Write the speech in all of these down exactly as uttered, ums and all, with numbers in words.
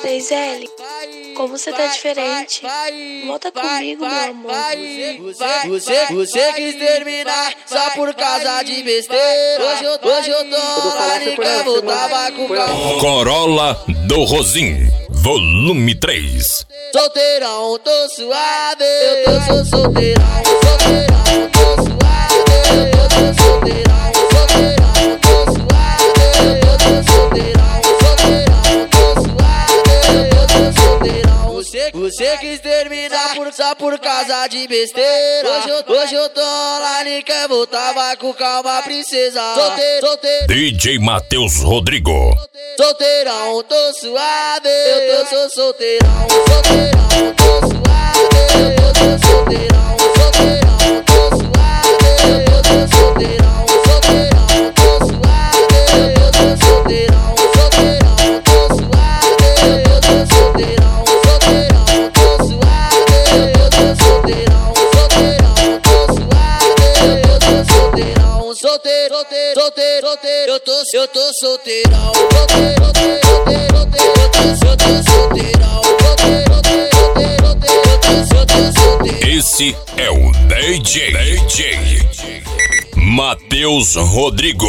três L, como você tá diferente. Volta comigo, meu amor. Você, você, você quis terminar só por causa de besteira. Hoje eu, hoje eu tô lá, nunca voltava com calma. Corolla do Rosim, volume três. Solteirão, tô suave. Eu tô sou solteirão, solteirão, tô suave. Eu tô solteirão, solteirão, tô suave. Eu tô solteirão, solteirão, tô suave. Eu tô solteirão. Você, você quis terminar por, só por causa de besteira. Hoje eu, hoje eu tô lá, nem quer voltar, vai com calma, princesa. Solteiro, solteiro. D J Matheus Rodrigo. Solteirão, tô suave. Eu tô sou solteirão, solteirão, tô suave. Eu tô solteirão, solteirão, tô suave. Eu tô solteirão, solteirão, tô suave. Eu tô solteirão, solteirão, tô suave. Eu tô solteirão, solteirão, tô suave. Eu tô solteirão, solteirão, tô suave. Eu tô solteirão, solteiro, solteiro, solteiro, solteiro. Eu tô, eu tô solteirão, solteiro, solteiro, solteiro, solteiro. Eu tô solteirão, solteiro, solteiro, solteiro, solteiro. Eu tô solteirão. Esse é o D J, D J Matheus Rodrigo.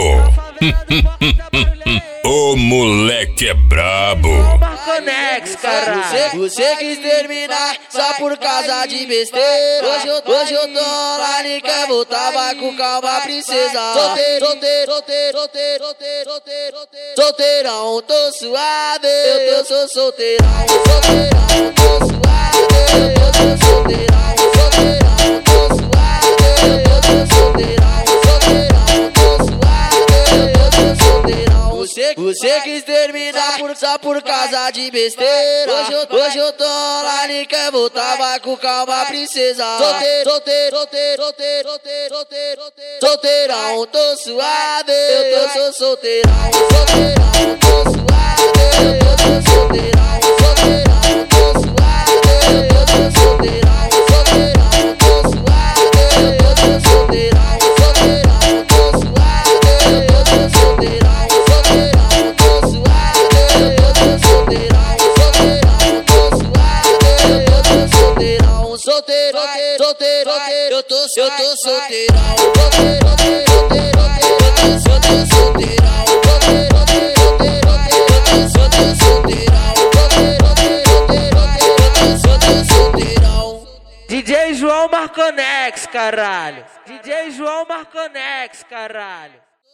O moleque é brabo. Marconex, caralho. Você, você quis terminar só por causa de besteira. Hoje eu, hoje eu tô lá, nem quer voltar, vai com calma, princesa. Solteiro, solteiro, solteiro, solteiro, solteiro, solteiro, solteiro. Solteirão, tô suave. Eu tô sou solteirão, solteirão, tô suave. Eu tô solteirão, solteirão, tô suave. Eu tô solteirão, solteirão, tô suave. Eu tô solteirão. Você, você quis terminar por, só por causa de besteira. Hoje eu, hoje eu tô lá, nem quer voltar, vai com calma, princesa. Solteiro, solteiro, solteiro, solteiro, solteiro, solteiro, solteiro. Solteirão, tô suave. Eu tô sou solteirão, solteirão, tô suave. Eu tô solteirão, solteirão, tô suave. Eu tô solteirão, solteirão, tô suave. Eu tô solteirão, solteirão, tô suave. Eu tô solteirão, solteirão, tô suave. Eu tô solteirão, solteirão, tô suave. Eu tô solteirão, solteiro, solteiro, solteiro, solteiro. Eu tô, eu tô solteirão, solteiro, solteiro, solteiro, solteiro. Eu tô solteirão, solteiro, solteiro, solteiro, solteiro. Eu tô solteirão, solteiro, solteiro, solteiro, solteiro. Eu tô solteirão. D J João Marconex, caralho. D J João Marconex, caralho.